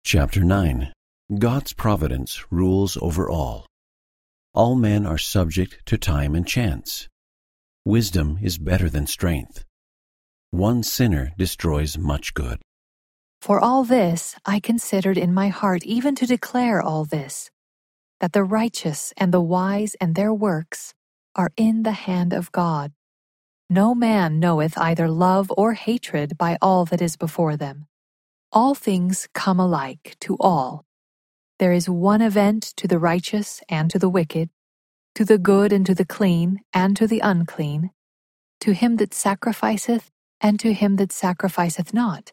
Chapter 9. God's providence rules over all. All men are subject to time and chance. Wisdom is better than strength. One sinner destroys much good. For all this I considered in my heart even to declare all this, that the righteous and the wise and their works are in the hand of God. No man knoweth either love or hatred by all that is before them. All things come alike to all. There is one event to the righteous and to the wicked, to the good and to the clean and to the unclean, to him that sacrificeth and to him that sacrificeth not.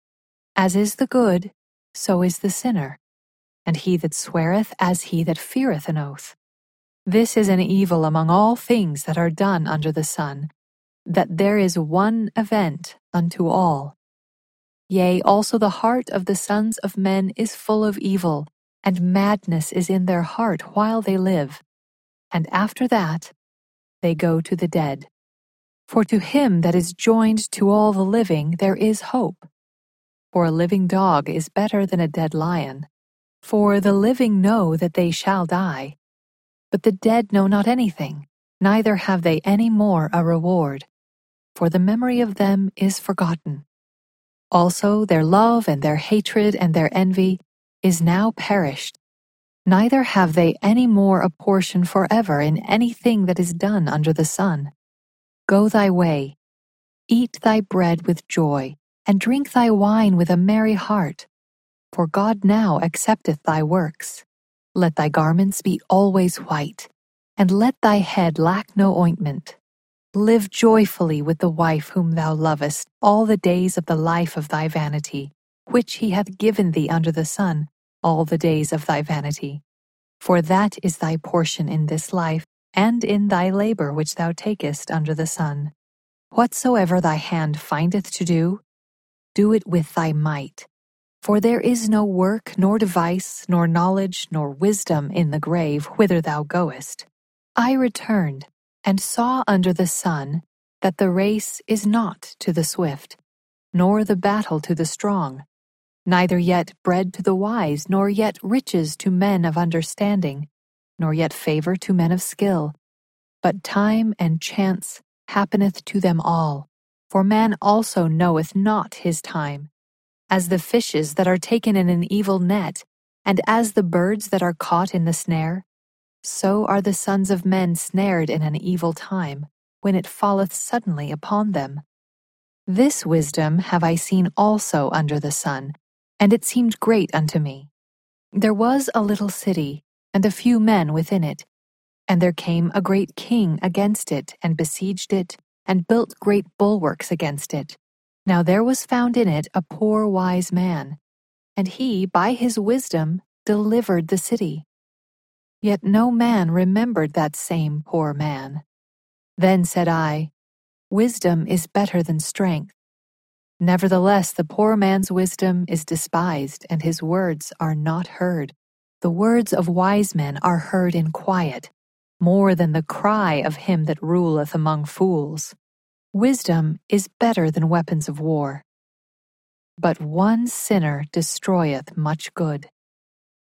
As is the good, so is the sinner, and he that sweareth as he that feareth an oath. This is an evil among all things that are done under the sun, that there is one event unto all. Yea, also the heart of the sons of men is full of evil, and madness is in their heart while they live. And after that, they go to the dead. For to him that is joined to all the living there is hope. For a living dog is better than a dead lion. For the living know that they shall die. But the dead know not anything, neither have they any more a reward. For the memory of them is forgotten. Also their love and their hatred and their envy is now perished. Neither have they any more a portion forever in anything that is done under the sun. Go thy way, eat thy bread with joy, and drink thy wine with a merry heart. For God now accepteth thy works. Let thy garments be always white, and let thy head lack no ointment. Live joyfully with the wife whom thou lovest all the days of the life of thy vanity, which he hath given thee under the sun, all the days of thy vanity. For that is thy portion in this life, and in thy labor which thou takest under the sun. Whatsoever thy hand findeth to do, do it with thy might. For there is no work, nor device, nor knowledge, nor wisdom in the grave whither thou goest. I returned, and saw under the sun that the race is not to the swift, nor the battle to the strong, neither yet bread to the wise, nor yet riches to men of understanding, nor yet favor to men of skill. But time and chance happeneth to them all, for man also knoweth not his time. As the fishes that are taken in an evil net, and as the birds that are caught in the snare, so are the sons of men snared in an evil time, when it falleth suddenly upon them. This wisdom have I seen also under the sun, and it seemed great unto me. There was a little city, and a few men within it, and there came a great king against it, and besieged it, and built great bulwarks against it. Now there was found in it a poor wise man, and he by his wisdom delivered the city. Yet no man remembered that same poor man. Then said I, Wisdom is better than strength. Nevertheless the poor man's wisdom is despised, and his words are not heard. The words of wise men are heard in quiet, more than the cry of him that ruleth among fools. Wisdom is better than weapons of war. But one sinner destroyeth much good.